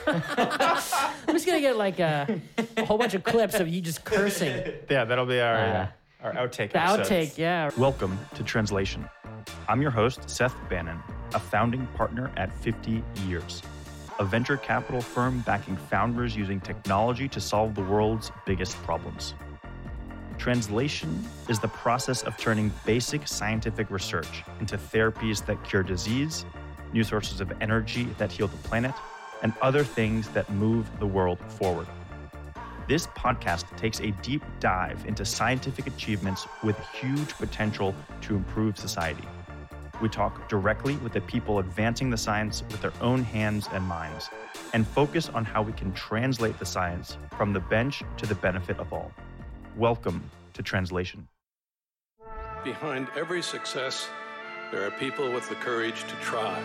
I'm just going to get like a whole bunch of clips of you just cursing. Yeah, that'll be our outtake The episode. outtake, yeah. Welcome to Translation. I'm your host, Seth Bannon, a founding partner at 50 Years, a venture capital firm backing founders using technology to solve the world's biggest problems. Translation is the process of turning basic scientific research into therapies that cure disease, new sources of energy that heal the planet, and other things that move the world forward. This podcast takes a deep dive into scientific achievements with huge potential to improve society. We talk directly with the people advancing the science with their own hands and minds, and focus on how we can translate the science from the bench to the benefit of all. Welcome to Translation. Behind every success, there are people with the courage to try.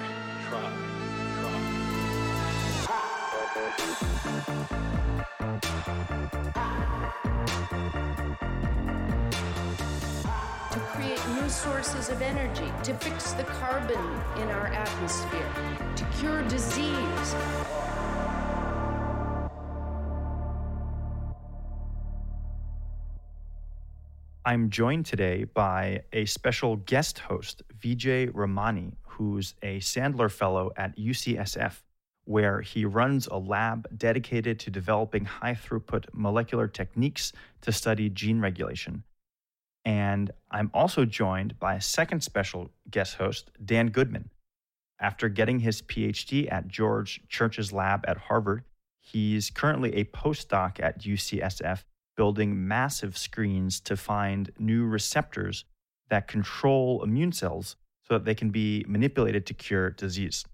To create new sources of energy, to fix the carbon in our atmosphere, to cure disease. I'm joined today by a special guest host, Vijay Ramani, who's a Sandler Fellow at UCSF, where he runs a lab dedicated to developing high-throughput molecular techniques to study gene regulation. And I'm also joined by a second special guest host, Dan Goodman. After getting his PhD at George Church's lab at Harvard, he's currently a postdoc at UCSF, building massive screens to find new receptors that control immune cells so that they can be manipulated to cure disease.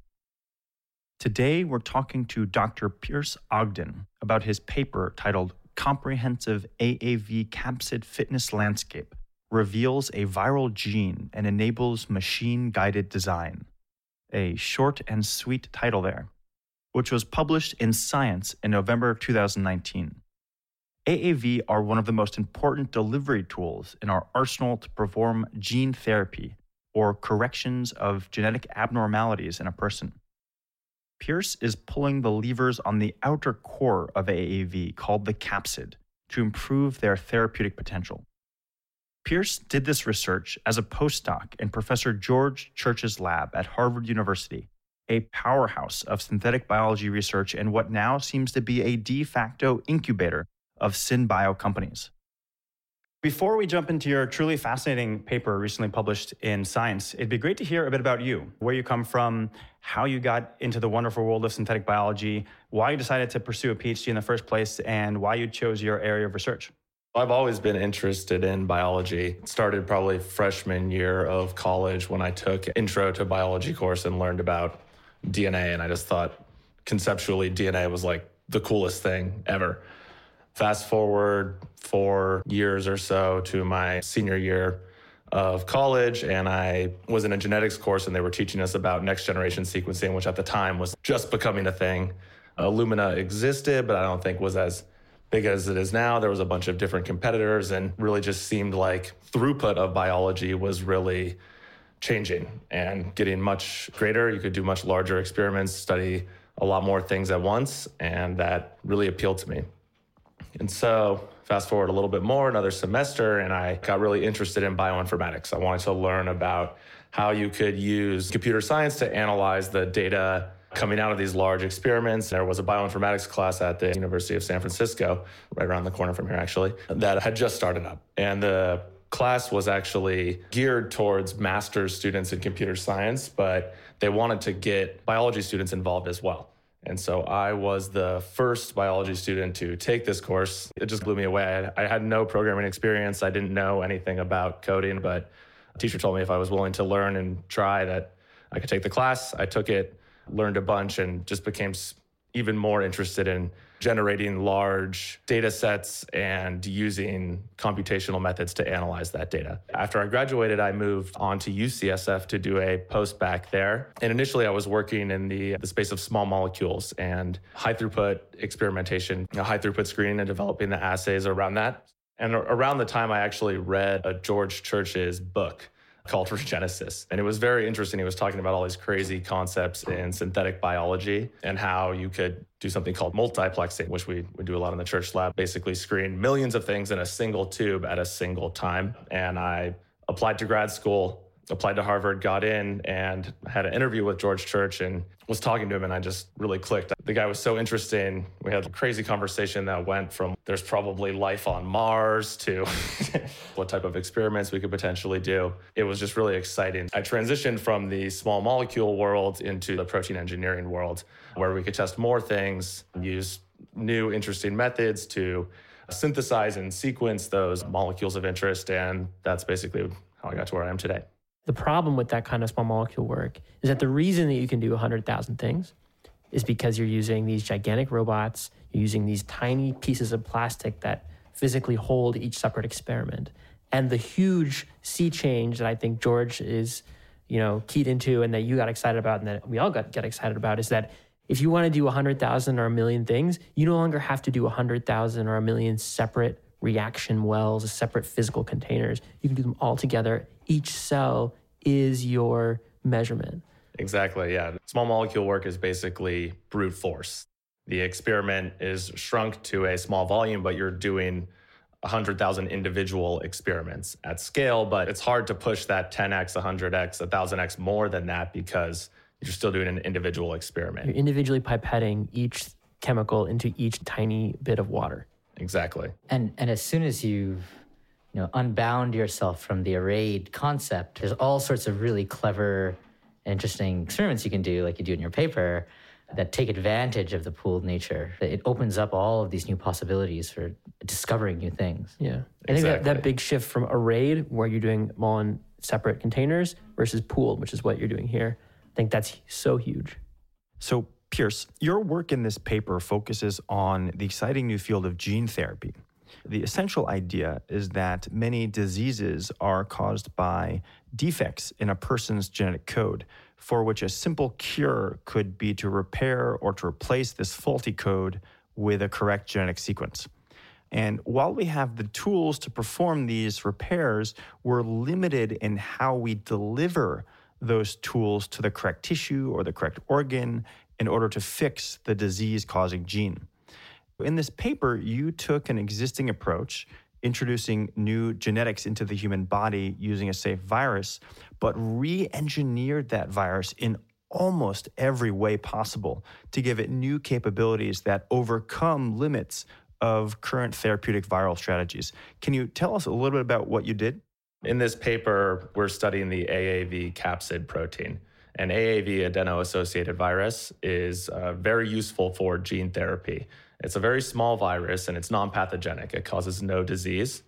Today, we're talking to Dr. Piers Ogden about his paper titled Comprehensive AAV Capsid Fitness Landscape Reveals a Viral Gene and Enables Machine-Guided Design. A short and sweet title there, which was published in Science in November 2019. AAV are one of the most important delivery tools in our arsenal to perform gene therapy or corrections of genetic abnormalities in a person. Piers is pulling the levers on the outer core of AAV called the capsid to improve their therapeutic potential. Piers did this research as a postdoc in Professor George Church's lab at Harvard University, a powerhouse of synthetic biology research and what now seems to be a de facto incubator of SynBio companies. Before we jump into your truly fascinating paper recently published in Science, it'd be great to hear a bit about you, where you come from, how you got into the wonderful world of synthetic biology, why you decided to pursue a PhD in the first place, and why you chose your area of research. I've always been interested in biology. It started probably freshman year of college when I took Intro to Biology course and learned about DNA, and I just thought conceptually DNA was like the coolest thing ever. Fast forward 4 years or so to my senior year of college, and I was in a genetics course, and they were teaching us about next generation sequencing, which at the time was just becoming a thing. Illumina existed, but I don't think was as big as it is now. There was a bunch of different competitors, and really just seemed like throughput of biology was really changing and getting much greater. You could do much larger experiments, study a lot more things at once, and that really appealed to me. And so fast forward a little bit more, another semester, and I got really interested in bioinformatics. I wanted to learn about how you could use computer science to analyze the data coming out of these large experiments. There was a bioinformatics class at the University of San Francisco, right around the corner from here actually, that had just started up. And the class was actually geared towards master's students in computer science, but they wanted to get biology students involved as well. And so I was the first biology student to take this course. It just blew me away. I had no programming experience. I didn't know anything about coding, but a teacher told me if I was willing to learn and try that I could take the class. I took it, learned a bunch, and just became even more interested in generating large data sets and using computational methods to analyze that data. After I graduated, I moved on to UCSF to do a post-bac there. And initially, I was working in the space of small molecules and high-throughput experimentation, high-throughput screening and developing the assays around that. And around the time I actually read George Church's book, called Regenesis. And it was very interesting. He was talking about all these crazy concepts in synthetic biology and how you could do something called multiplexing, which we do a lot in the church lab, basically screen millions of things in a single tube at a single time. And I applied to grad school, applied to Harvard, got in, and had an interview with George Church and was talking to him, and I just really clicked. The guy was so interesting. We had a crazy conversation that went from there's probably life on Mars to what type of experiments we could potentially do. It was just really exciting. I transitioned from the small molecule world into the protein engineering world, where we could test more things, use new interesting methods to synthesize and sequence those molecules of interest, and that's basically how I got to where I am today. The problem with that kind of small molecule work is that the reason that you can do 100,000 things is because you're using these gigantic robots, you're using these tiny pieces of plastic that physically hold each separate experiment. And the huge sea change that I think George is, keyed into and that you got excited about and that we all get excited about is that if you want to do 100,000 or a million things, you no longer have to do 100,000 or a million separate reaction wells, separate physical containers. You can do them all together. Each cell is your measurement. Exactly, yeah. Small molecule work is basically brute force. The experiment is shrunk to a small volume, but you're doing 100,000 individual experiments at scale, but it's hard to push that 10x, 100x, 1,000x more than that because you're still doing an individual experiment. You're individually pipetting each chemical into each tiny bit of water. Exactly. And as soon as you've unbound yourself from the arrayed concept, there's all sorts of really clever, interesting experiments you can do, like you do in your paper, that take advantage of the pooled nature. It opens up all of these new possibilities for discovering new things. Yeah. I think that big shift from arrayed, where you're doing them all in separate containers, versus pooled, which is what you're doing here, I think that's so huge. So, Pierce, your work in this paper focuses on the exciting new field of gene therapy. The essential idea is that many diseases are caused by defects in a person's genetic code, for which a simple cure could be to repair or to replace this faulty code with a correct genetic sequence. And while we have the tools to perform these repairs, we're limited in how we deliver those tools to the correct tissue or the correct organ in order to fix the disease-causing gene. In this paper, you took an existing approach, introducing new genetics into the human body using a safe virus, but re-engineered that virus in almost every way possible to give it new capabilities that overcome limits of current therapeutic viral strategies. Can you tell us a little bit about what you did? In this paper, we're studying the AAV capsid protein. And AAV, adeno-associated virus, is very useful for gene therapy. It's a very small virus and it's non-pathogenic. It causes no disease.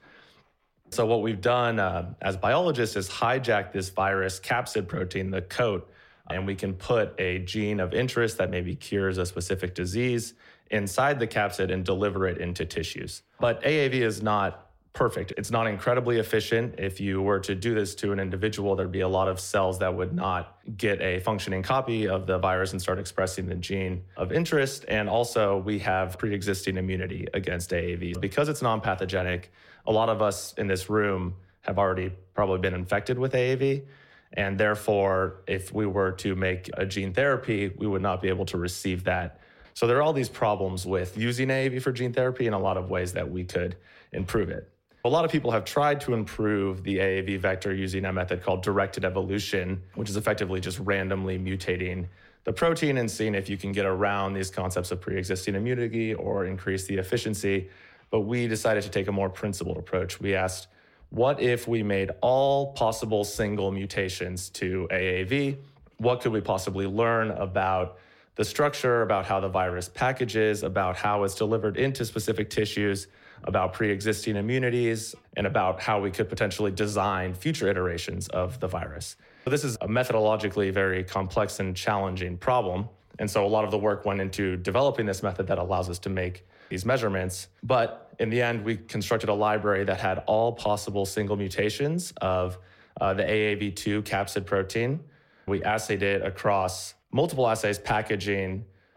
So what we've done as biologists is hijack this virus capsid protein, the coat, and we can put a gene of interest that maybe cures a specific disease inside the capsid and deliver it into tissues. But AAV is not perfect. It's not incredibly efficient. If you were to do this to an individual, there'd be a lot of cells that would not get a functioning copy of the virus and start expressing the gene of interest. And also, we have pre-existing immunity against AAV. Because it's non-pathogenic, a lot of us in this room have already probably been infected with AAV. And therefore, if we were to make a gene therapy, we would not be able to receive that. So there are all these problems with using AAV for gene therapy and a lot of ways that we could improve it. A lot of people have tried to improve the AAV vector using a method called directed evolution, which is effectively just randomly mutating the protein and seeing if you can get around these concepts of pre-existing immunity or increase the efficiency. But we decided to take a more principled approach. We asked, what if we made all possible single mutations to AAV? What could we possibly learn about the structure, about how the virus packages, about how it's delivered into specific tissues, about pre-existing immunities, and about how we could potentially design future iterations of the virus. So this is a methodologically very complex and challenging problem. And so a lot of the work went into developing this method that allows us to make these measurements. But in the end, we constructed a library that had all possible single mutations of the AAV2 capsid protein. We assayed it across multiple assays packaging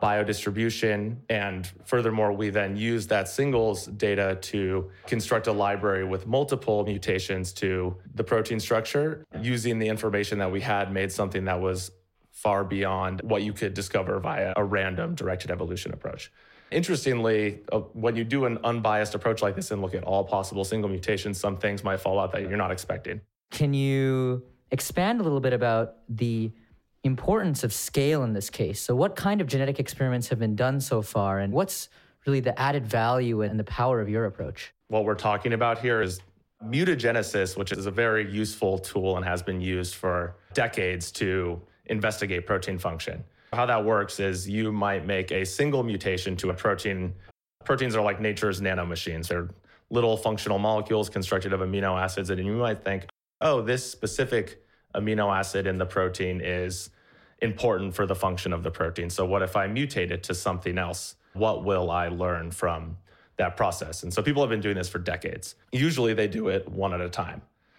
biodistribution. And furthermore, we then use that singles data to construct a library with multiple mutations to the protein structure. Using the information that we had, made something that was far beyond what you could discover via a random directed evolution approach. Interestingly, when you do an unbiased approach like this and look at all possible single mutations, some things might fall out that you're not expecting. Can you expand a little bit about the importance of scale in this case? So what kind of genetic experiments have been done so far, and what's really the added value and the power of your approach? What we're talking about here is mutagenesis, which is a very useful tool and has been used for decades to investigate protein function. How that works is you might make a single mutation to a protein. Proteins are like nature's nanomachines. They're little functional molecules constructed of amino acids, and you might think, oh, this specific amino acid in the protein is important for the function of the protein. So what if I mutate it to something else? What will I learn from that process? And so people have been doing this for decades. Usually they do it one at a time.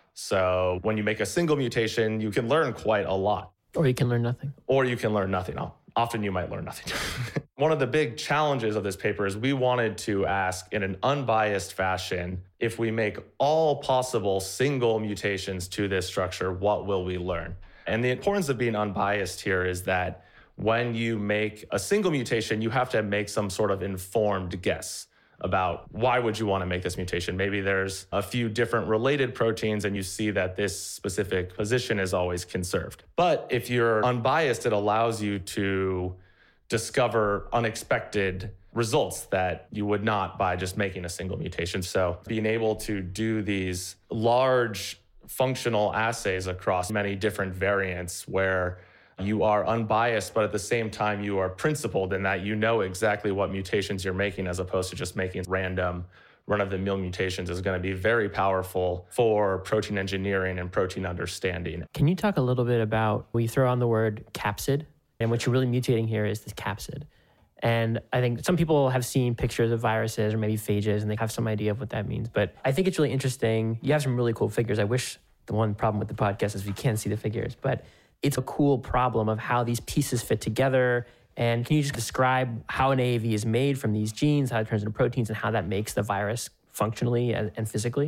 So when you make a single mutation, you can learn quite a lot. Or you can learn nothing. Or you can learn nothing. Often you might learn nothing. One of the big challenges of this paper is we wanted to ask in an unbiased fashion, if we make all possible single mutations to this structure, what will we learn? And the importance of being unbiased here is that when you make a single mutation, you have to make some sort of informed guess about why would you want to make this mutation. Maybe there's a few different related proteins and you see that this specific position is always conserved. But if you're unbiased, it allows you to discover unexpected results that you would not by just making a single mutation. So being able to do these large functional assays across many different variants where you are unbiased, but at the same time, you are principled in that you know exactly what mutations you're making as opposed to just making random run-of-the-mill mutations is going to be very powerful for protein engineering and protein understanding. Can you talk a little bit about, we throw on the word capsid, and what you're really mutating here is this capsid. And I think some people have seen pictures of viruses or maybe phages, and they have some idea of what that means. But I think it's really interesting. You have some really cool figures. I wish the one problem with the podcast is we can't see the figures, but it's a cool problem of how these pieces fit together. And can you just describe how an AAV is made from these genes, how it turns into proteins, and how that makes the virus functionally and physically?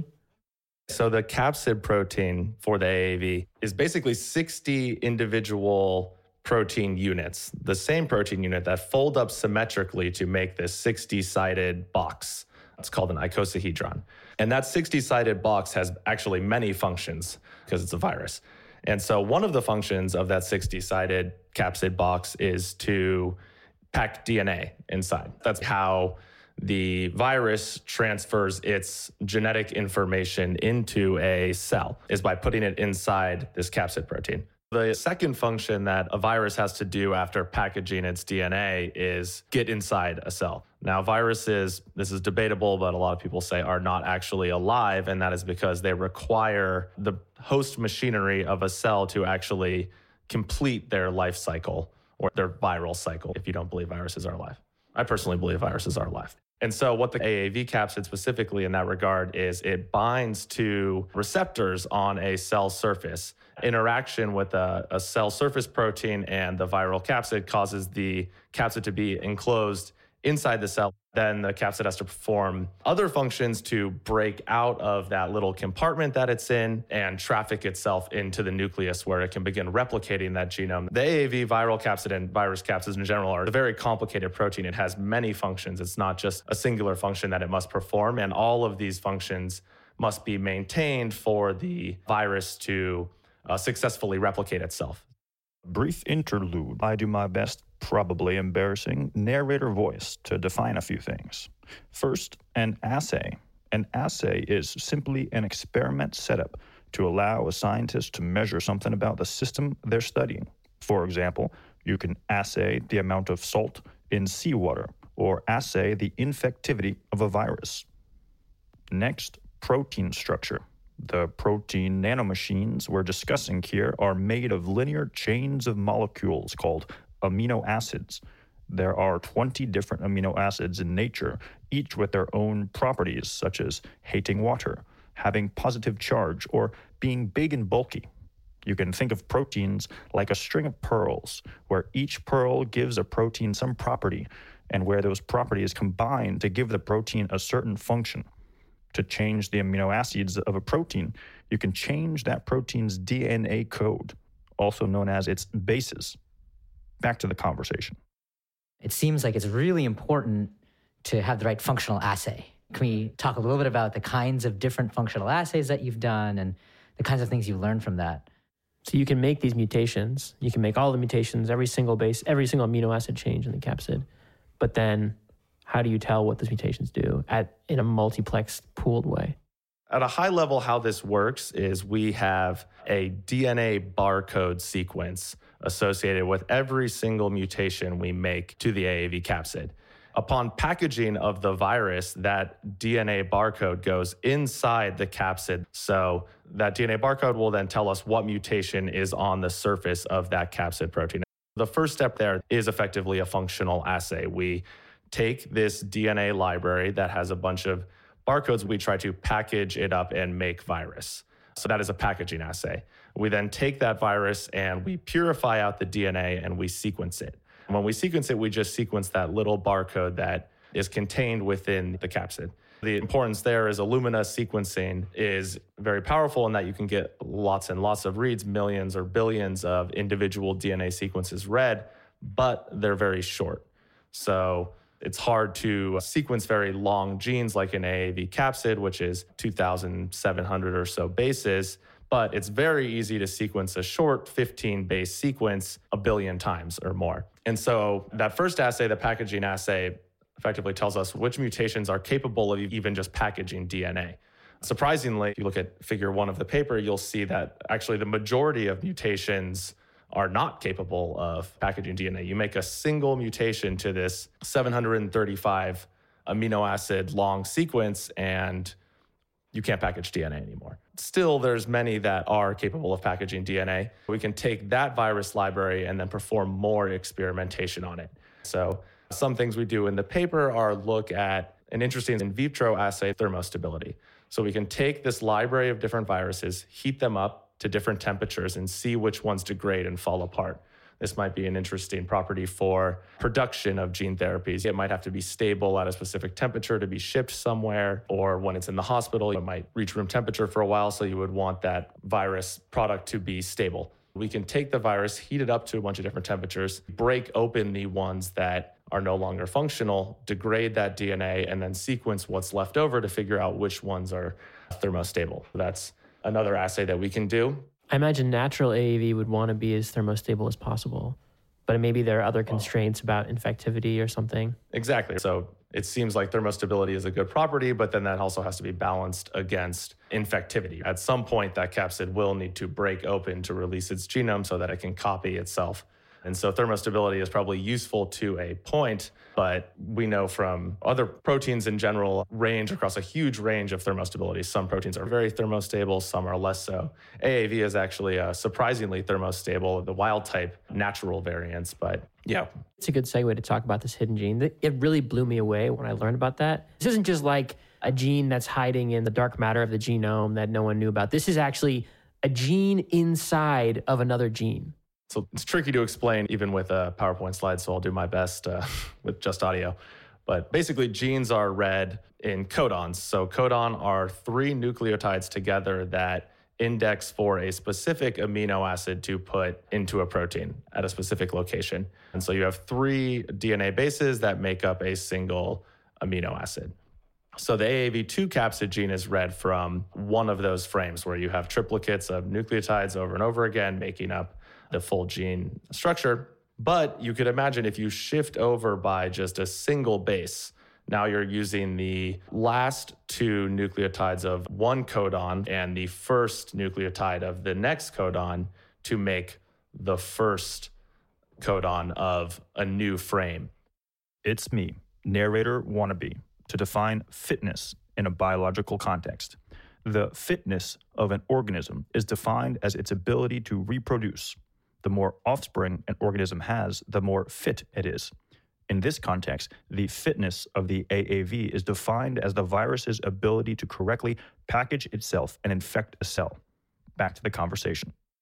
So the capsid protein for the AAV is basically 60 individual protein units, the same protein unit that fold up symmetrically to make this 60-sided box. It's called an icosahedron. And that 60-sided box has actually many functions because it's a virus. And so one of the functions of that 60-sided capsid box is to pack DNA inside. That's how the virus transfers its genetic information into a cell, is by putting it inside this capsid protein. The second function that a virus has to do after packaging its DNA is get inside a cell. Now, viruses, this is debatable, but a lot of people say are not actually alive, and that is because they require the host machinery of a cell to actually complete their life cycle or their viral cycle, if you don't believe viruses are alive. I personally believe viruses are alive. And so what the AAV capsid specifically in that regard is it binds to receptors on a cell surface. Interaction with a cell surface protein and the viral capsid causes the capsid to be enclosed inside the cell. Then the capsid has to perform other functions to break out of that little compartment that it's in and traffic itself into the nucleus where it can begin replicating that genome. The AAV viral capsid and virus capsids in general are a very complicated protein. It has many functions. It's not just a singular function that it must perform, and all of these functions must be maintained for the virus to successfully replicate itself. Brief interlude. I do my best, probably embarrassing, narrator voice to define a few things. First, an assay. An assay is simply an experiment setup to allow a scientist to measure something about the system they're studying. For example, you can assay the amount of salt in seawater or assay the infectivity of a virus. Next, protein structure. The protein nanomachines we're discussing here are made of linear chains of molecules called amino acids. There are 20 different amino acids in nature, each with their own properties, such as hating water, having positive charge, or being big and bulky. You can think of proteins like a string of pearls, where each pearl gives a protein some property, and where those properties combine to give the protein a certain function. To change the amino acids of a protein, you can change that protein's DNA code, also known as its bases. Back to the conversation. It seems like it's really important to have the right functional assay. Can we talk a little bit about the kinds of different functional assays that you've done and the kinds of things you learned from that? So you can make these mutations. You can make all the mutations, every single base, every single amino acid change in the capsid. But then how do you tell what those mutations do in a multiplexed, pooled way? At a high level, how this works is we have a DNA barcode sequence associated with every single mutation we make to the AAV capsid. Upon packaging of the virus, that DNA barcode goes inside the capsid. So that DNA barcode will then tell us what mutation is on the surface of that capsid protein. The first step there is effectively a functional assay. We take this DNA library that has a bunch of barcodes, we try to package it up and make virus. So that is a packaging assay. We then take that virus and we purify out the DNA and we sequence it. When we sequence it, we just sequence that little barcode that is contained within the capsid. The importance there is Illumina sequencing is very powerful in that you can get lots and lots of reads, millions or billions of individual DNA sequences read, but they're very short. So it's hard to sequence very long genes like an AAV capsid, which is 2,700 or so bases. But it's very easy to sequence a short 15 base sequence a billion times or more. And so that first assay, the packaging assay, effectively tells us which mutations are capable of even just packaging DNA. Surprisingly, if you look at figure 1 of the paper, you'll see that actually the majority of mutations are not capable of packaging DNA. You make a single mutation to this 735 amino acid long sequence and you can't package DNA anymore. Still, there's many that are capable of packaging DNA. We can take that virus library and then perform more experimentation on it. So some things we do in the paper are look at an interesting in vitro assay thermostability. So we can take this library of different viruses, heat them up to different temperatures and see which ones degrade and fall apart. This might be an interesting property for production of gene therapies. It might have to be stable at a specific temperature to be shipped somewhere, or when it's in the hospital, it might reach room temperature for a while, so you would want that virus product to be stable. We can take the virus, heat it up to a bunch of different temperatures, break open the ones that are no longer functional, degrade that DNA, and then sequence what's left over to figure out which ones are thermostable. That's another assay that we can do. I imagine natural AAV would want to be as thermostable as possible, but maybe there are other constraints about infectivity or something. Exactly. So it seems like thermostability is a good property, but then that also has to be balanced against infectivity. At some point, that capsid will need to break open to release its genome so that it can copy itself. And so thermostability is probably useful to a point, but we know from other proteins in general range across a huge range of thermostability. Some proteins are very thermostable, some are less so. AAV is actually surprisingly thermostable, the wild type natural variants, but yeah. It's a good segue to talk about this hidden gene. It really blew me away when I learned about that. This isn't just like a gene that's hiding in the dark matter of the genome that no one knew about. This is actually a gene inside of another gene. So it's tricky to explain even with a PowerPoint slide, so I'll do my best with just audio. But basically, genes are read in codons. So codon are 3 nucleotides together that index for a specific amino acid to put into a protein at a specific location. And so you have 3 DNA bases that make up a single amino acid. So the AAV2 capsid gene is read from one of those frames where you have triplicates of nucleotides over and over again, making up the full gene structure. But you could imagine if you shift over by just a single base, now you're using the last 2 nucleotides of one codon and the first nucleotide of the next codon to make the first codon of a new frame. It's me, narrator wannabe, to define fitness in a biological context. The fitness of an organism is defined as its ability to reproduce. The more offspring an organism has, the more fit it is. In this context, the fitness of the AAV is defined as the virus's ability to correctly package itself and infect a cell. Back to the conversation.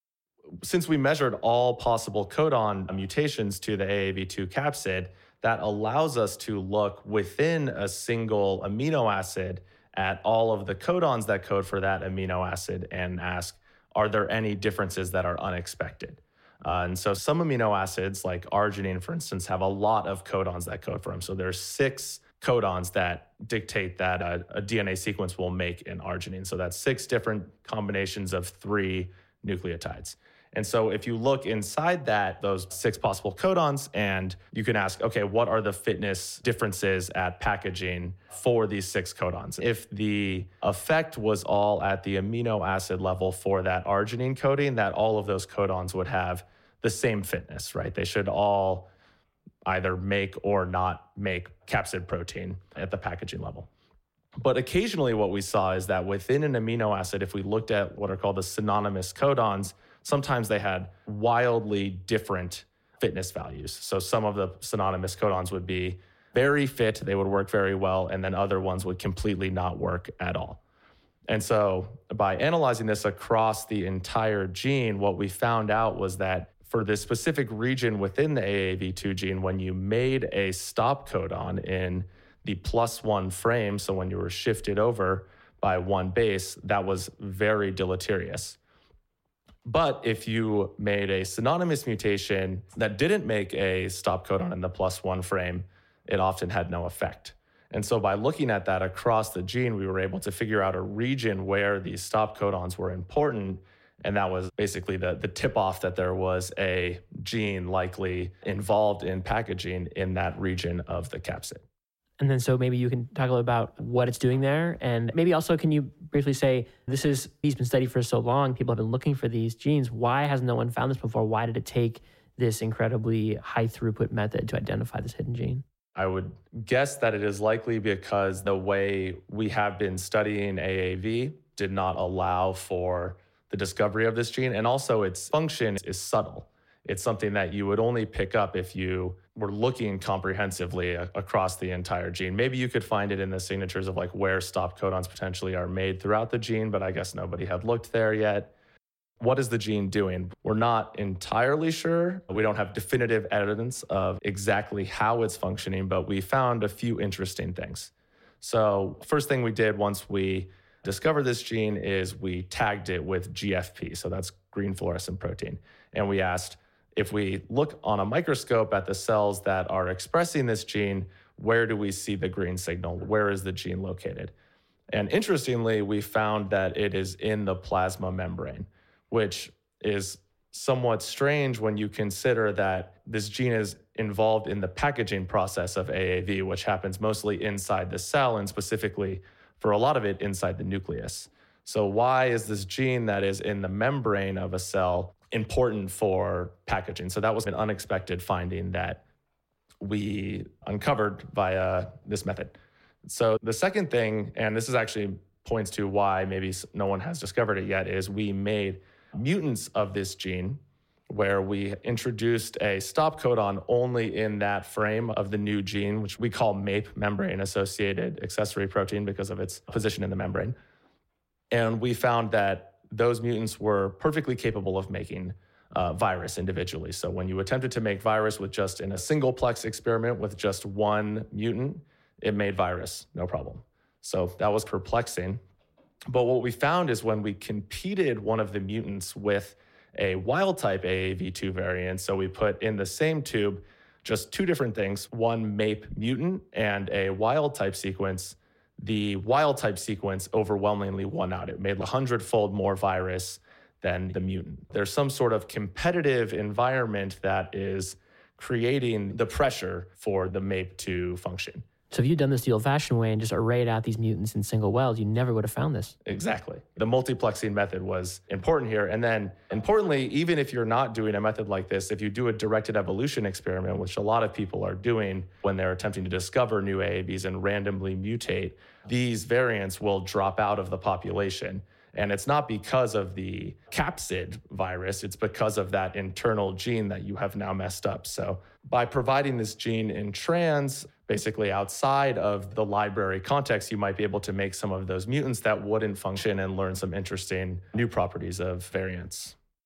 since we measured all possible codon mutations to the AAV2 capsid, that allows us to look within a single amino acid at all of the codons that code for that amino acid and ask, are there any differences that are unexpected? And so some amino acids, like arginine, for instance, have a lot of codons that code for them. So there's 6 codons that dictate that a DNA sequence will make in arginine. So that's 6 different combinations of 3 nucleotides. And so if you look inside those 6 possible codons, and you can ask, okay, what are the fitness differences at packaging for these 6 codons? If the effect was all at the amino acid level for that arginine coding, that all of those codons would have the same fitness, right? They should all either make or not make capsid protein at the packaging level. But occasionally what we saw is that within an amino acid, if we looked at what are called the synonymous codons, sometimes they had wildly different fitness values. So some of the synonymous codons would be very fit, they would work very well, and then other ones would completely not work at all. And so by analyzing this across the entire gene, what we found out was that for this specific region within the AAV2 gene, when you made a stop codon in the +1 frame, so when you were shifted over by 1 base, that was very deleterious. But if you made a synonymous mutation that didn't make a stop codon in the +1 frame, it often had no effect. And so by looking at that across the gene, we were able to figure out a region where these stop codons were important. And that was basically the tip-off that there was a gene likely involved in packaging in that region of the capsid. And then so maybe you can talk a little about what it's doing there. And maybe also can you briefly say, these been studied for so long, people have been looking for these genes. Why has no one found this before? Why did it take this incredibly high throughput method to identify this hidden gene? I would guess that it is likely because the way we have been studying AAV did not allow for the discovery of this gene. And also its function is subtle. It's something that you would only pick up if you were looking comprehensively across the entire gene. Maybe you could find it in the signatures of like where stop codons potentially are made throughout the gene, but I guess nobody had looked there yet. What is the gene doing? We're not entirely sure. We don't have definitive evidence of exactly how it's functioning, but we found a few interesting things. So first thing we did once we discovered this gene is we tagged it with GFP. So that's green fluorescent protein. And we asked, if we look on a microscope at the cells that are expressing this gene, where do we see the green signal? Where is the gene located? And interestingly, we found that it is in the plasma membrane, which is somewhat strange when you consider that this gene is involved in the packaging process of AAV, which happens mostly inside the cell and specifically for a lot of it inside the nucleus. So why is this gene that is in the membrane of a cell important for packaging? So that was an unexpected finding that we uncovered via this method. So the second thing, and this is actually points to why maybe no one has discovered it yet, is we made mutants of this gene where we introduced a stop codon only in that frame of the new gene, which we call MAPE, membrane-associated accessory protein, because of its position in the membrane. And we found that those mutants were perfectly capable of making virus individually. So when you attempted to make virus with just in a single plex experiment with just one mutant, it made virus, no problem. So that was perplexing. But what we found is when we competed one of the mutants with a wild type AAV2 variant, so we put in the same tube just 2 different things, one MAPE mutant and a wild type sequence, the wild type sequence overwhelmingly won out. It made 100-fold more virus than the mutant. There's some sort of competitive environment that is creating the pressure for the MAPE to function. So if you'd done this the old-fashioned way and just arrayed out these mutants in single wells, you never would have found this. Exactly. The multiplexing method was important here. And then importantly, even if you're not doing a method like this, if you do a directed evolution experiment, which a lot of people are doing when they're attempting to discover new AAVs and randomly mutate, these variants will drop out of the population. And it's not because of the capsid virus, it's because of that internal gene that you have now messed up. So by providing this gene in trans, basically outside of the library context, you might be able to make some of those mutants that wouldn't function and learn some interesting new properties of variants.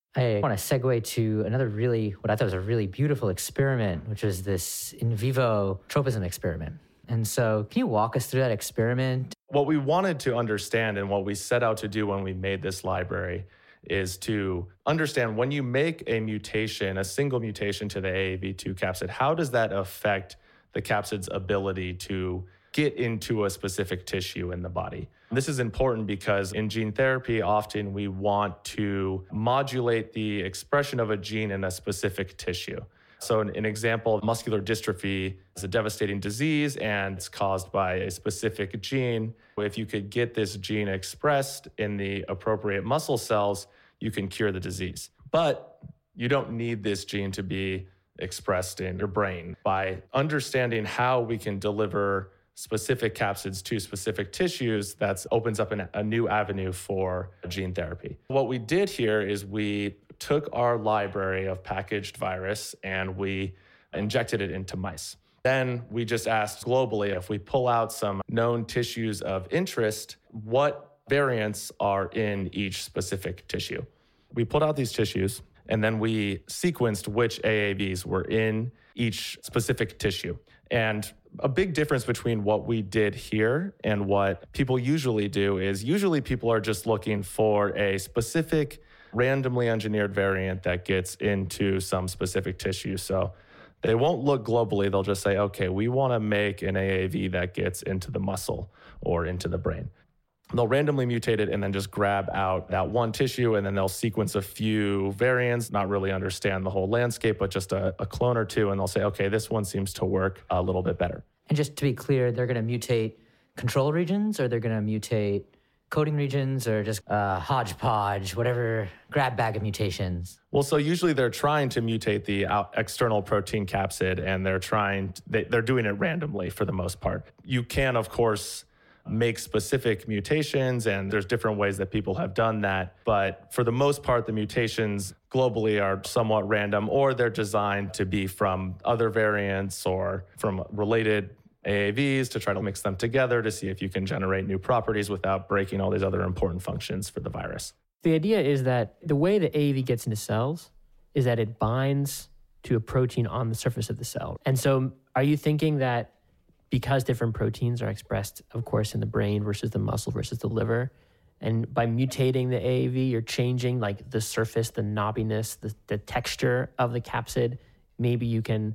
I want to segue to another what I thought was a really beautiful experiment, which was this in vivo tropism experiment. And so can you walk us through that experiment? What we wanted to understand and what we set out to do when we made this library is to understand when you make a mutation, a single mutation to the AAV2 capsid, how does that affect the capsid's ability to get into a specific tissue in the body? This is important because in gene therapy, often we want to modulate the expression of a gene in a specific tissue. So an example, muscular dystrophy is a devastating disease and it's caused by a specific gene. If you could get this gene expressed in the appropriate muscle cells, you can cure the disease. But you don't need this gene to be expressed in your brain. By understanding how we can deliver specific capsids to specific tissues, that opens up a new avenue for gene therapy. What we did here is we took our library of packaged virus and we injected it into mice. Then we just asked globally, if we pull out some known tissues of interest, what variants are in each specific tissue? We pulled out these tissues and then we sequenced which AAVs were in each specific tissue. And a big difference between what we did here and what people usually do is usually people are just looking for a specific randomly engineered variant that gets into some specific tissue. So they won't look globally. They'll just say, okay, we want to make an AAV that gets into the muscle or into the brain. They'll randomly mutate it and then just grab out that one tissue, and then they'll sequence a few variants, not really understand the whole landscape, but just a clone or two, and they'll say, okay, this one seems to work a little bit better. And just to be clear, they're going to mutate control regions, or they're going to mutate coding regions, or just hodgepodge, whatever, grab bag of mutations? Well, so usually they're trying to mutate the external protein capsid, and they're doing it randomly for the most part. You can, of course, make specific mutations, and there's different ways that people have done that. But for the most part, the mutations globally are somewhat random, or they're designed to be from other variants or from related AAVs to try to mix them together to see if you can generate new properties without breaking all these other important functions for the virus. The idea is that the way the AAV gets into cells is that it binds to a protein on the surface of the cell. And so are you thinking that because different proteins are expressed, of course, in the brain versus the muscle versus the liver, and by mutating the AAV, you're changing like the surface, the knobbiness, the texture of the capsid, maybe you can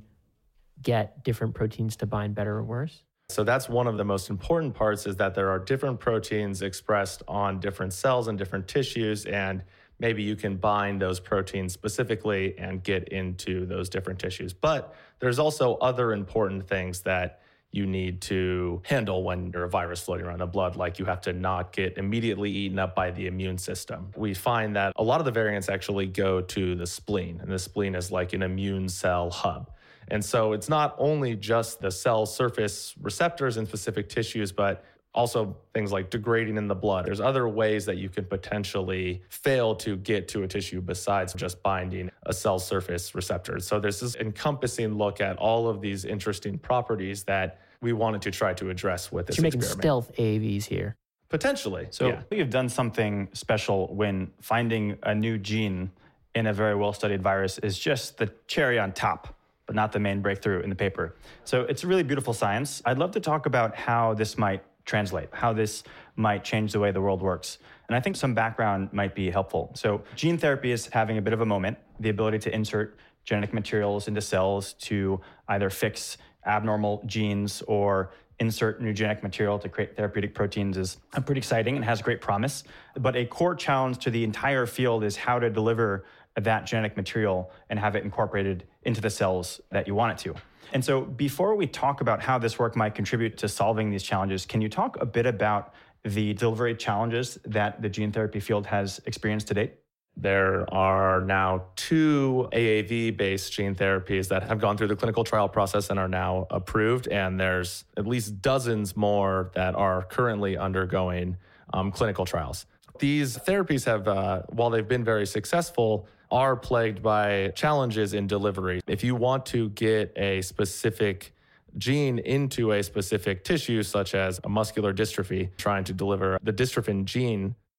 get different proteins to bind better or worse? So that's one of the most important parts, is that there are different proteins expressed on different cells and different tissues, and maybe you can bind those proteins specifically and get into those different tissues. But there's also other important things that you need to handle when you're a virus floating around the blood, like you have to not get immediately eaten up by the immune system. We find that a lot of the variants actually go to the spleen, and the spleen is like an immune cell hub. And so it's not only just the cell surface receptors in specific tissues, but also things like degrading in the blood. There's other ways that you can potentially fail to get to a tissue besides just binding a cell surface receptor. So there's this encompassing look at all of these interesting properties that we wanted to try to address with this experiment. You're making stealth AAVs here. Potentially. So yeah. you've done something special when finding a new gene in a very well-studied virus is just the cherry on top, but not the main breakthrough in the paper. So it's really beautiful science. I'd love to talk about how this might translate, how this might change the way the world works. And I think some background might be helpful. So gene therapy is having a bit of a moment. The ability to insert genetic materials into cells to either fix abnormal genes or insert new genetic material to create therapeutic proteins is pretty exciting and has great promise. But a core challenge to the entire field is how to deliver that genetic material and have it incorporated into the cells that you want it to. And so before we talk about how this work might contribute to solving these challenges, can you talk a bit about the delivery challenges that the gene therapy field has experienced to date? There are now 2 AAV-based gene therapies that have gone through the clinical trial process and are now approved, and there's at least dozens more that are currently undergoing clinical trials. These therapies have, while they've been very successful, are plagued by challenges in delivery. If you want to get a specific gene into a specific tissue, such as a muscular dystrophy, trying to deliver the dystrophin gene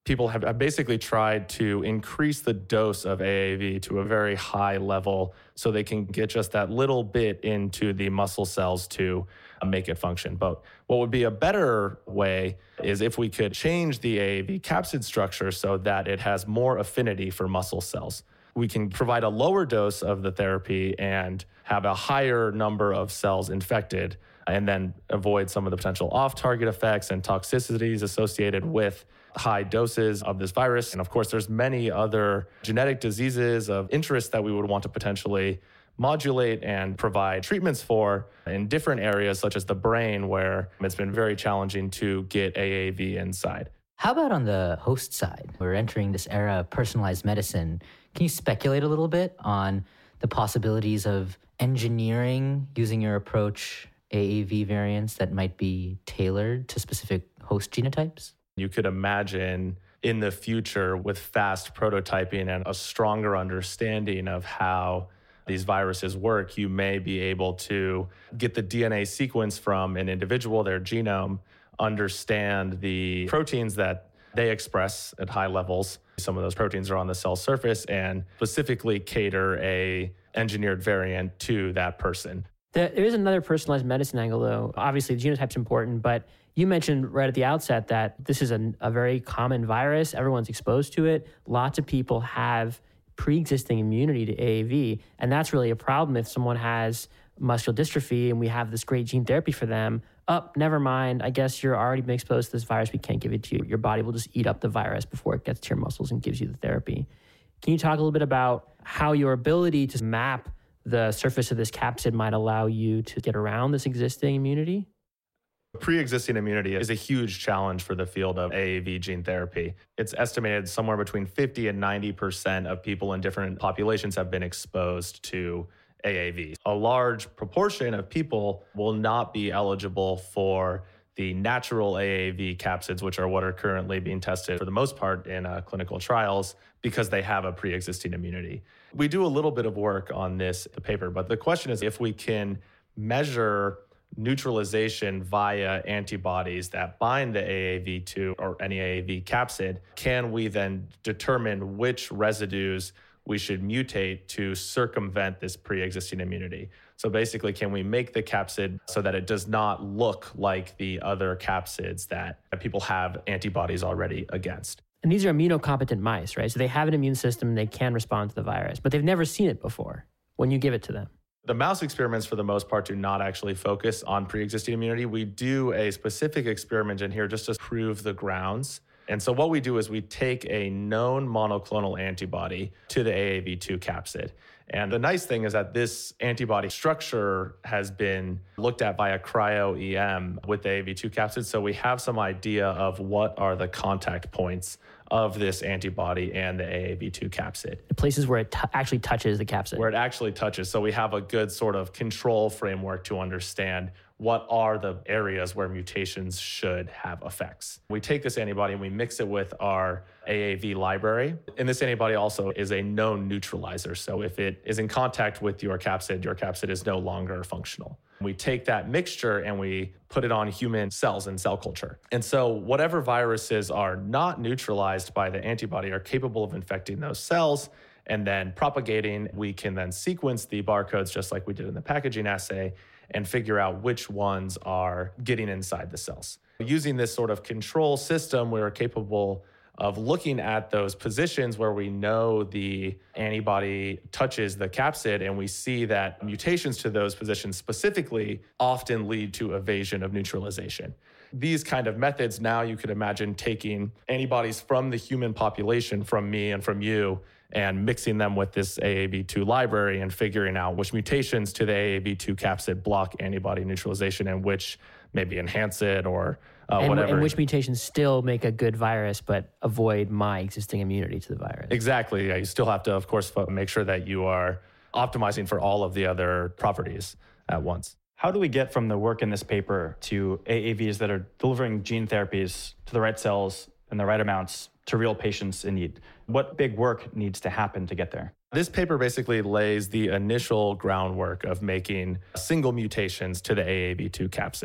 people have basically tried to increase the dose of AAV to a very high level so they can get just that little bit into the muscle cells to make it function. But what would be a better way is if we could change the AAV capsid structure so that it has more affinity for muscle cells. We can provide a lower dose of the therapy and have a higher number of cells infected, and then avoid some of the potential off-target effects and toxicities associated with high doses of this virus. And of course, there's many other genetic diseases of interest that we would want to potentially modulate and provide treatments for in different areas, such as the brain, where it's been very challenging to get AAV inside. How about on the host side? We're entering this era of personalized medicine. Can you speculate a little bit on the possibilities of engineering, using your approach, AAV variants that might be tailored to specific host genotypes? You could imagine in the future, with fast prototyping and a stronger understanding of how these viruses work, you may be able to get the DNA sequence from an individual, their genome, understand the proteins that they express at high levels. Some of those proteins are on the cell surface, and specifically cater a engineered variant to that person. There is another personalized medicine angle, though. Obviously, the genotype's important, but you mentioned right at the outset that this is a very common virus. Everyone's exposed to it. Lots of people have pre-existing immunity to AAV, and that's really a problem if someone has muscular dystrophy and we have this great gene therapy for them. Never mind. I guess you're already been exposed to this virus. We can't give it to you. Your body will just eat up the virus before it gets to your muscles and gives you the therapy. Can you talk a little bit about how your ability to map the surface of this capsid might allow you to get around this existing immunity? Pre-existing immunity is a huge challenge for the field of AAV gene therapy. It's estimated somewhere between 50 and 90% of people in different populations have been exposed to AAV. A large proportion of people will not be eligible for the natural AAV capsids, which are what are currently being tested for the most part in clinical trials, because they have a pre-existing immunity. We do a little bit of work on this paper, but the question is if we can measure neutralization via antibodies that bind the AAV2 or any AAV capsid, can we then determine which residues we should mutate to circumvent this pre-existing immunity? So basically, can we make the capsid so that it does not look like the other capsids that people have antibodies already against? And these are immunocompetent mice, right? So they have an immune system, they can respond to the virus, but they've never seen it before when you give it to them. The mouse experiments, for the most part, do not actually focus on pre-existing immunity. We do a specific experiment in here just to prove the grounds. And so what we do is we take a known monoclonal antibody to the AAV2 capsid. And the nice thing is that this antibody structure has been looked at via cryo-EM with the AAV2 capsid. So we have some idea of what are the contact points of this antibody and the AAV2 capsid. The places where it actually touches the capsid. Where it actually touches. So we have a good sort of control framework to understand what are the areas where mutations should have effects. We take this antibody and we mix it with our AAV library. And this antibody also is a known neutralizer. So if it is in contact with your capsid is no longer functional. We take that mixture and we put it on human cells in cell culture. And so whatever viruses are not neutralized by the antibody are capable of infecting those cells and then propagating. We can then sequence the barcodes just like we did in the packaging assay and figure out which ones are getting inside the cells. Using this sort of control system, we're capable of looking at those positions where we know the antibody touches the capsid, and we see that mutations to those positions specifically often lead to evasion of neutralization. These kind of methods, now you could imagine taking antibodies from the human population, from me and from you, and mixing them with this AAV2 library and figuring out which mutations to the AAV2 capsid block antibody neutralization and which maybe enhance it or whatever. And which mutations still make a good virus but avoid my existing immunity to the virus. Exactly. Yeah, you still have to, of course, make sure that you are optimizing for all of the other properties at once. How do we get from the work in this paper to AAVs that are delivering gene therapies to the right cells in the right amounts to real patients in need? What big work needs to happen to get there? This paper basically lays the initial groundwork of making single mutations to the AAV2 capsid.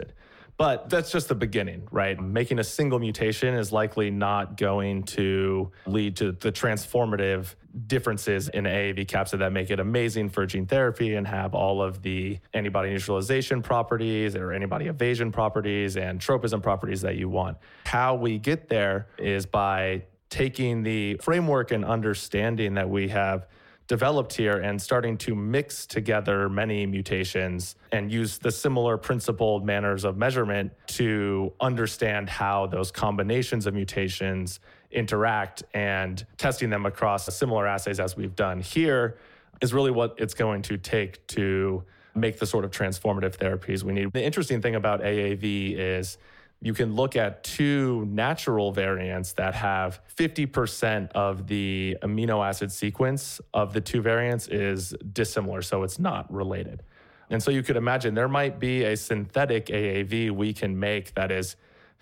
But that's just the beginning, right? Making a single mutation is likely not going to lead to the transformative differences in AAV capsid that make it amazing for gene therapy and have all of the antibody neutralization properties or antibody evasion properties and tropism properties that you want. How we get there is by taking the framework and understanding that we have developed here and starting to mix together many mutations and use the similar principled manners of measurement to understand how those combinations of mutations interact, and testing them across similar assays as we've done here is really what it's going to take to make the sort of transformative therapies we need. The interesting thing about AAV is you can look at two natural variants that have 50% of the amino acid sequence of the two variants is dissimilar, so it's not related. And so you could imagine there might be a synthetic AAV we can make that is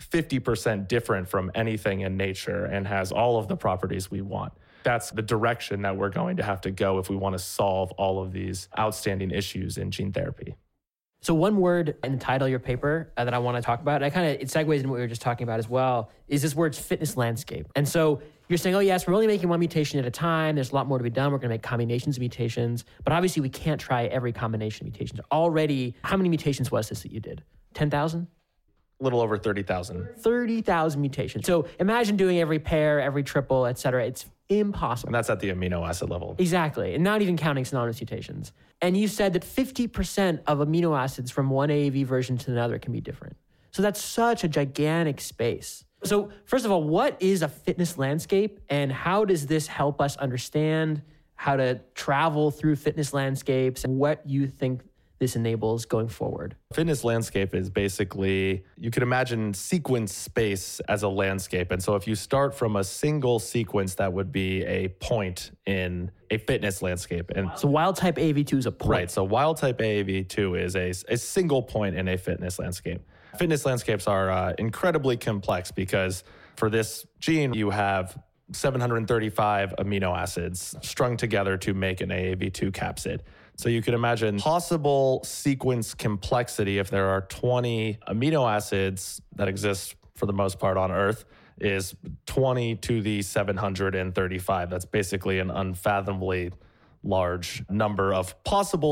50% different from anything in nature and has all of the properties we want. That's the direction that we're going to have to go if we want to solve all of these outstanding issues in gene therapy. So one word in the title of your paper that I want to talk about, and it segues into what we were just talking about as well, is this word's fitness landscape. And so you're saying, oh yes, we're only making one mutation at a time. There's a lot more to be done. We're going to make combinations of mutations. But obviously we can't try every combination of mutations. Already, how many mutations was this that you did? 10,000? A little over 30,000. 30,000 mutations. So imagine doing every pair, every triple, et cetera. It's impossible. And that's at the amino acid level. Exactly. And not even counting synonymous mutations. And you said that 50% of amino acids from one AAV version to another can be different. So that's such a gigantic space. So first of all, what is a fitness landscape, and how does this help us understand how to travel through fitness landscapes and what you think this enables going forward? Fitness landscape is basically, you could imagine sequence space as a landscape. And so if you start from a single sequence, that would be a point in a fitness landscape. And so wild type AAV2 is a point. Right. So wild type AAV2 is a single point in a fitness landscape. Fitness landscapes are incredibly complex because for this gene, you have 735 amino acids strung together to make an AAV2 capsid. So you could imagine possible sequence complexity if there are 20 amino acids that exist for the most part on Earth is 20 to the 735. That's basically an unfathomably large number of possible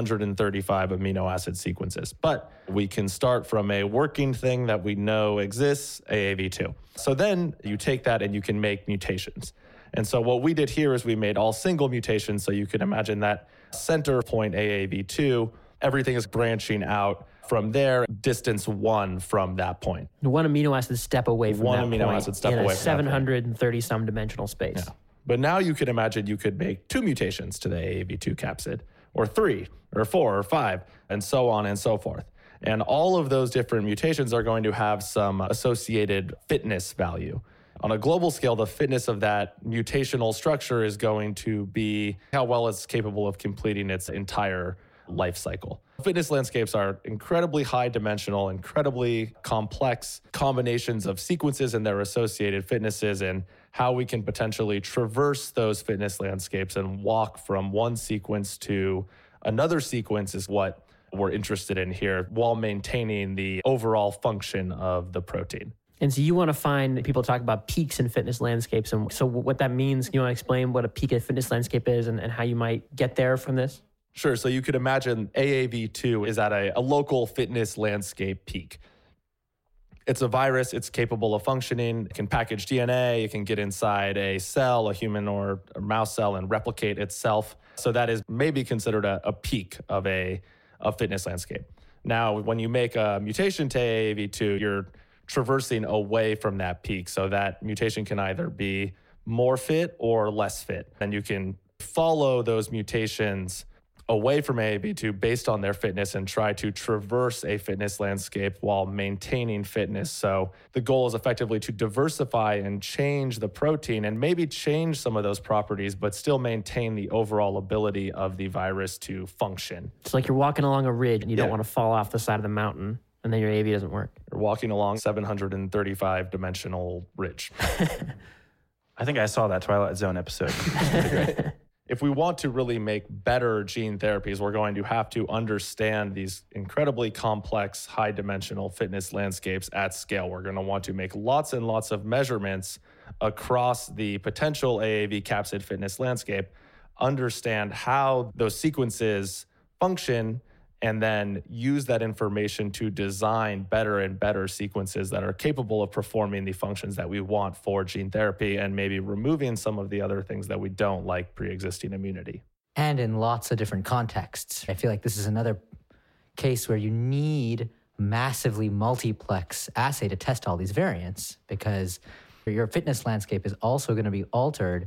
735 amino acid sequences. But we can start from a working thing that we know exists, AAV2. So then you take that and you can make mutations. And so what we did here is we made all single mutations. So you can imagine that center point AAV2, everything is branching out from there, distance 1 from that point. One amino acid step away from that point. One amino acid step away from that point. 730 some dimensional space. Yeah. But now you could imagine you could make 2 mutations to the AAV2 capsid, or 3, or 4, or 5, and so on and so forth. And all of those different mutations are going to have some associated fitness value. On a global scale, the fitness of that mutational structure is going to be how well it's capable of completing its entire life cycle. Fitness landscapes are incredibly high dimensional, incredibly complex combinations of sequences and their associated fitnesses, and how we can potentially traverse those fitness landscapes and walk from one sequence to another sequence is what we're interested in here, while maintaining the overall function of the protein. And so you want to find, people talk about peaks in fitness landscapes. And so what that means, you want to explain what a peak in fitness landscape is and how you might get there from this? Sure. So you could imagine AAV2 is at a local fitness landscape peak. It's a virus. It's capable of functioning. It can package DNA. It can get inside a cell, a human or a mouse cell, and replicate itself. So that is maybe considered a peak of a fitness landscape. Now, when you make a mutation to AAV2, you're traversing away from that peak. So that mutation can either be more fit or less fit. And you can follow those mutations away from AAV2 based on their fitness and try to traverse a fitness landscape while maintaining fitness. So the goal is effectively to diversify and change the protein and maybe change some of those properties, but still maintain the overall ability of the virus to function. It's like you're walking along a ridge and you don't want to fall off the side of the mountain, and then your AAV doesn't work. You're walking along 735 dimensional ridge. I think I saw that Twilight Zone episode. If if we want to really make better gene therapies, we're going to have to understand these incredibly complex, high-dimensional fitness landscapes at scale. We're going to want to make lots and lots of measurements across the potential AAV capsid fitness landscape, understand how those sequences function, and then use that information to design better and better sequences that are capable of performing the functions that we want for gene therapy, and maybe removing some of the other things that we don't, like pre-existing immunity. And in lots of different contexts. I feel like this is another case where you need massively multiplex assay to test all these variants, because your fitness landscape is also going to be altered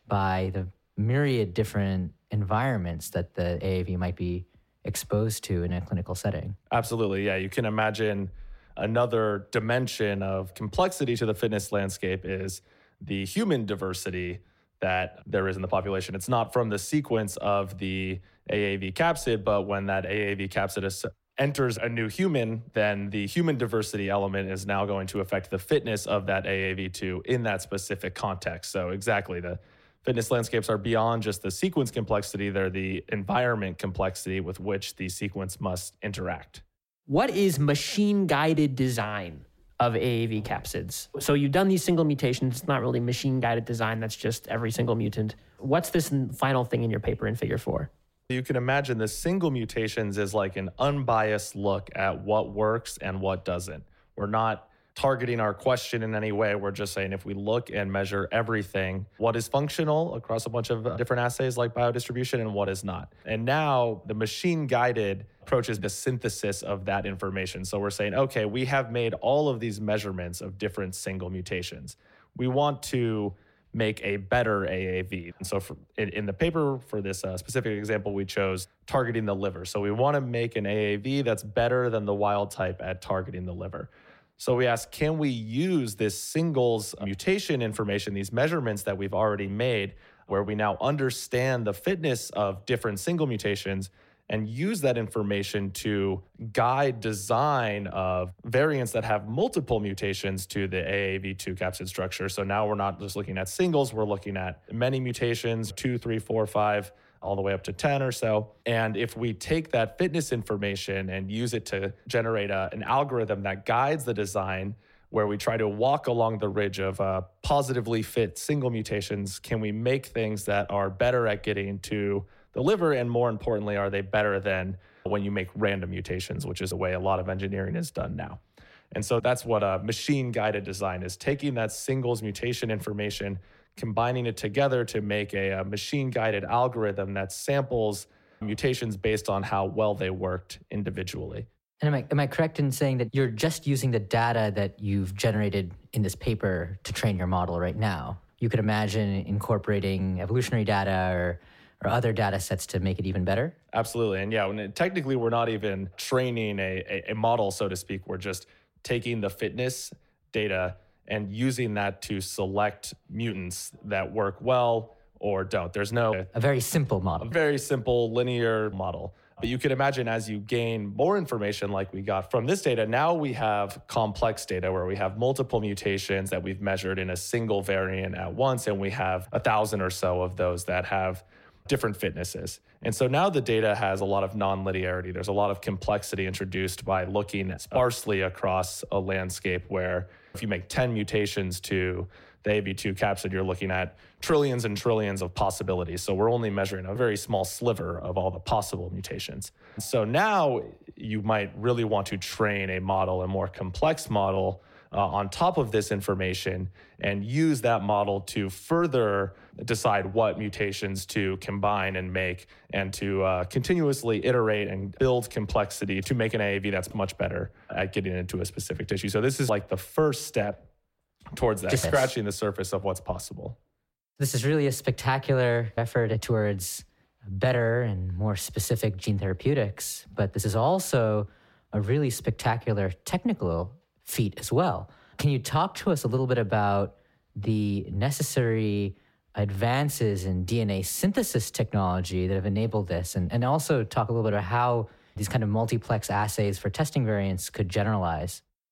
by the myriad different environments that the AAV might be exposed to in a clinical setting. Absolutely, yeah. You can imagine another dimension of complexity to the fitness landscape is the human diversity that there is in the population. It's not from the sequence of the AAV capsid, but when that AAV capsid enters a new human, then the human diversity element is now going to affect the fitness of that AAV2 in that specific context. So exactly, the fitness landscapes are beyond just the sequence complexity. They're the environment complexity with which the sequence must interact. What is machine-guided design of AAV capsids? So you've done these single mutations. It's not really machine-guided design. That's just every single mutant. What's this final thing in your paper in Figure 4? You can imagine the single mutations is like an unbiased look at what works and what doesn't. We're not targeting our question in any way. We're just saying if we look and measure everything, what is functional across a bunch of different assays like biodistribution and what is not. And now the machine-guided approach is the synthesis of that information. So we're saying, okay, we have made all of these measurements of different single mutations. We want to make a better AAV. And so in the paper for this specific example, we chose targeting the liver. So we want to make an AAV that's better than the wild type at targeting the liver. So we asked, can we use this singles mutation information, these measurements that we've already made, where we now understand the fitness of different single mutations, and use that information to guide design of variants that have multiple mutations to the AAV2 capsid structure. So now we're not just looking at singles, we're looking at many mutations, 2, 3, 4, 5, all the way up to 10 or so. And if we take that fitness information and use it to generate an algorithm that guides the design, where we try to walk along the ridge of positively fit single mutations, can we make things that are better at getting to the liver? And more importantly, are they better than when you make random mutations, which is the way a lot of engineering is done now. And so that's what a machine-guided design is, taking that singles mutation information, combining it together to make a machine-guided algorithm that samples mutations based on how well they worked individually. And am I correct in saying that you're just using the data that you've generated in this paper to train your model right now? You could imagine incorporating evolutionary data or other data sets to make it even better? Absolutely. And yeah, technically we're not even training a model, so to speak. We're just taking the fitness data and using that to select mutants that work well or don't. There's no... A very simple model. A very simple linear model. But you can imagine as you gain more information like we got from this data, now we have complex data where we have multiple mutations that we've measured in a single variant at once, and we have 1,000 or so of those that have different fitnesses. And so now the data has a lot of non-linearity. There's a lot of complexity introduced by looking sparsely across a landscape where if you make 10 mutations to the AAV2 capsid, you're looking at trillions and trillions of possibilities. So we're only measuring a very small sliver of all the possible mutations. So now you might really want to train a model, a more complex model, on top of this information and use that model to further decide what mutations to combine and make, and to continuously iterate and build complexity to make an AAV that's much better at getting into a specific tissue. So this is like the first step towards that, scratching the surface of what's possible. This is really a spectacular effort towards better and more specific gene therapeutics, but this is also a really spectacular technical feat as well. Can you talk to us a little bit about the necessary advances in DNA synthesis technology that have enabled this, and also talk a little bit about how these kind of multiplex assays for testing variants could generalize?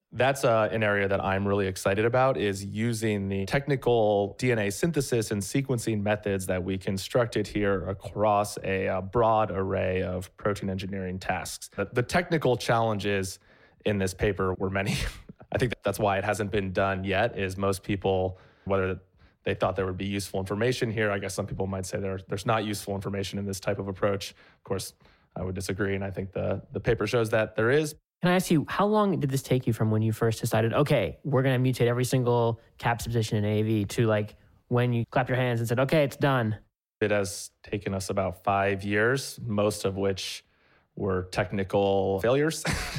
That's an area that I'm really excited about, is using the technical DNA synthesis and sequencing methods that we constructed here across a broad array of protein engineering tasks. The technical challenges in this paper were many. I think that's why it hasn't been done yet, is most people, whether they thought there would be useful information here, I guess some people might say there's not useful information in this type of approach. Of course, I would disagree, and I think the paper shows that there is. Can I ask you, how long did this take you from when you first decided, okay, we're going to mutate every single capsid position in AAV, to like when you clapped your hands and said, okay, it's done? It has taken us about 5 years, most of which were technical failures.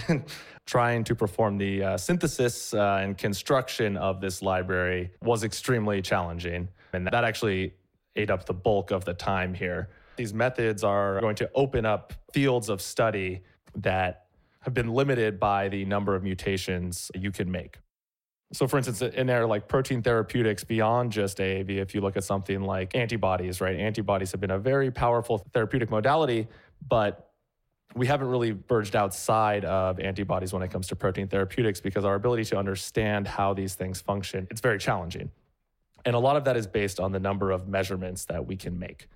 Trying to perform the synthesis and construction of this library was extremely challenging. And that actually ate up the bulk of the time here. These methods are going to open up fields of study that have been limited by the number of mutations you can make. So for instance, in there, like protein therapeutics beyond just AAV, if you look at something like antibodies, right? Antibodies have been a very powerful therapeutic modality, but we haven't really verged outside of antibodies when it comes to protein therapeutics, because our ability to understand how these things function, it's very challenging. And a lot of that is based on the number of measurements that we can make.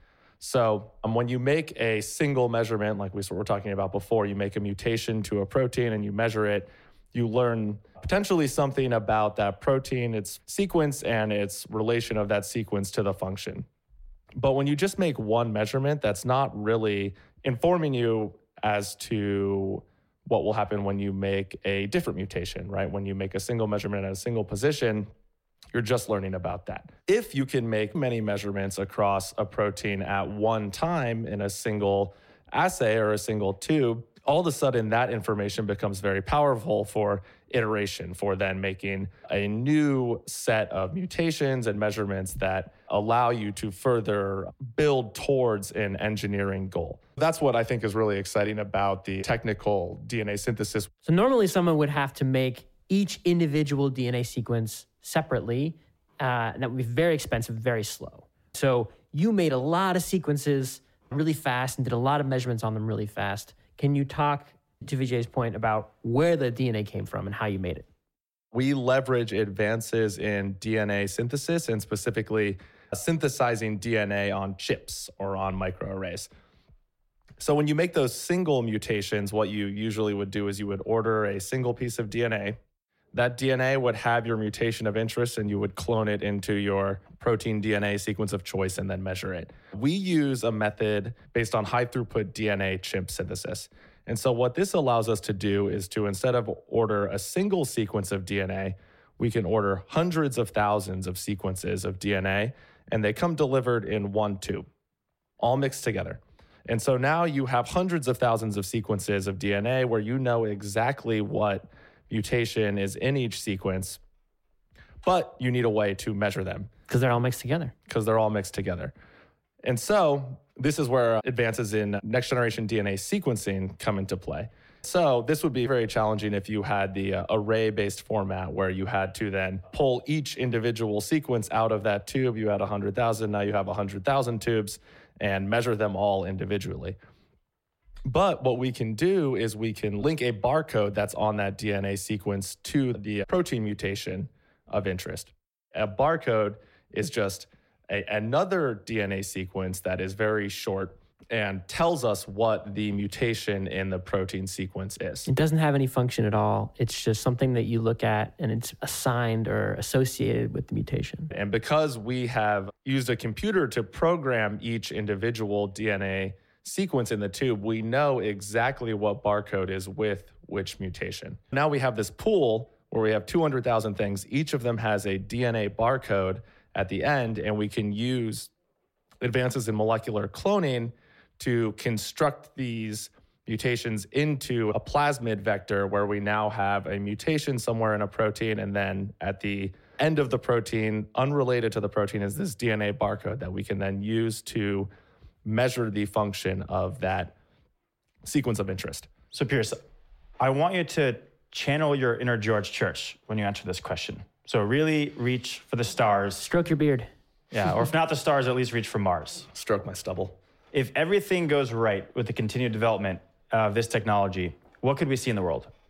So when you make a single measurement, like we were talking about before, you make a mutation to a protein and you measure it, you learn potentially something about that protein, its sequence, and its relation of that sequence to the function. But when you just make one measurement, that's not really informing you as to what will happen when you make a different mutation, right? When you make a single measurement at a single position, you're just learning about that. If you can make many measurements across a protein at one time in a single assay or a single tube, all of a sudden that information becomes very powerful for iteration, for then making a new set of mutations and measurements that allow you to further build towards an engineering goal. That's what I think is really exciting about the technical DNA synthesis. So normally someone would have to make each individual DNA sequence separately, and that would be very expensive, very slow. So you made a lot of sequences really fast and did a lot of measurements on them really fast. Can you talk, to Vijay's point, about where the DNA came from and how you made it? We leverage advances in DNA synthesis, and specifically synthesizing DNA on chips or on microarrays. So when you make those single mutations, what you usually would do is you would order a single piece of DNA. That DNA would have your mutation of interest, and you would clone it into your protein DNA sequence of choice and then measure it. We use a method based on high throughput DNA chimp synthesis. And so what this allows us to do is to, instead of order a single sequence of DNA, we can order hundreds of thousands of sequences of DNA, and they come delivered in one tube, all mixed together. And so now you have hundreds of thousands of sequences of DNA where you know exactly what mutation is in each sequence, but you need a way to measure them. Because they're all mixed together. And so this is where advances in next generation DNA sequencing come into play. So this would be very challenging if you had the array-based format where you had to then pull each individual sequence out of that tube. You had 100,000, now you have 100,000 tubes, and measure them all individually. But what we can do is we can link a barcode that's on that DNA sequence to the protein mutation of interest. A barcode is just another DNA sequence that is very short and tells us what the mutation in the protein sequence is. It doesn't have any function at all. It's just something that you look at and it's assigned or associated with the mutation. And because we have used a computer to program each individual DNA sequence in the tube, we know exactly what barcode is with which mutation. Now we have this pool where we have 200,000 things. Each of them has a DNA barcode at the end, and we can use advances in molecular cloning to construct these mutations into a plasmid vector where we now have a mutation somewhere in a protein, and then at the end of the protein, unrelated to the protein, is this DNA barcode that we can then use to measure the function of that sequence of interest. So Piers, I want you to channel your inner George Church when you answer this question. So really reach for the stars. Stroke your beard. Yeah, or if not the stars, at least reach for Mars. Stroke my stubble. If everything goes right with the continued development of this technology, what could we see in the world?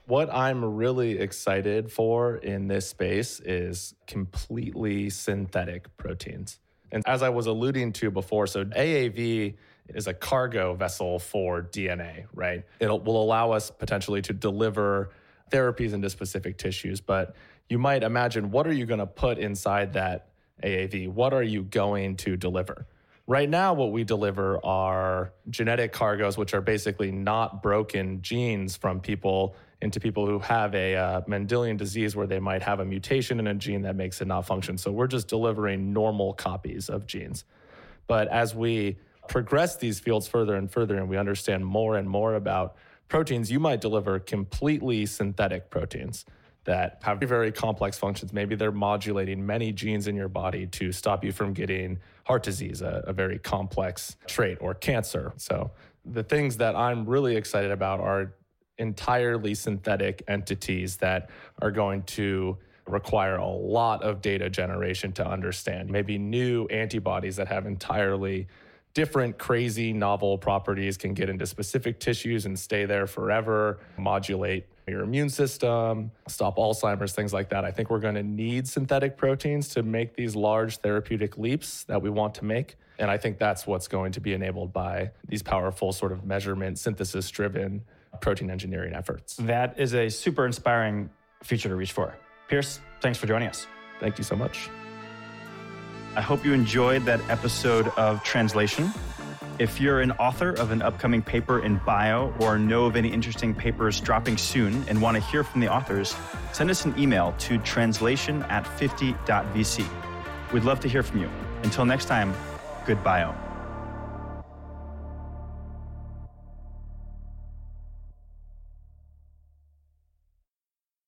What I'm really excited for in this space is completely synthetic proteins. And as I was alluding to before, so AAV is a cargo vessel for DNA, right? It will allow us potentially to deliver therapies into specific tissues, but you might imagine, what are you going to put inside that AAV? What are you going to deliver? Right now, what we deliver are genetic cargoes, which are basically not broken genes from people into people who have a Mendelian disease where they might have a mutation in a gene that makes it not function. So we're just delivering normal copies of genes. But as we progress these fields further and further, and we understand more and more about proteins, you might deliver completely synthetic proteins that have very complex functions. Maybe they're modulating many genes in your body to stop you from getting heart disease, a very complex trait, or cancer. So the things that I'm really excited about are entirely synthetic entities that are going to require a lot of data generation to understand. Maybe new antibodies that have entirely different, crazy, novel properties, can get into specific tissues and stay there forever, modulate your immune system, stop Alzheimer's, things like that. I think we're going to need synthetic proteins to make these large therapeutic leaps that we want to make. And I think that's what's going to be enabled by these powerful sort of measurement, synthesis-driven protein engineering efforts. That is a super inspiring future to reach for. Pierce, thanks for joining us. Thank you so much. I hope you enjoyed that episode of Translation. If you're an author of an upcoming paper in bio, or know of any interesting papers dropping soon and want to hear from the authors, send us an email to translation@50.vc. We'd love to hear from you. Until next time, good bio.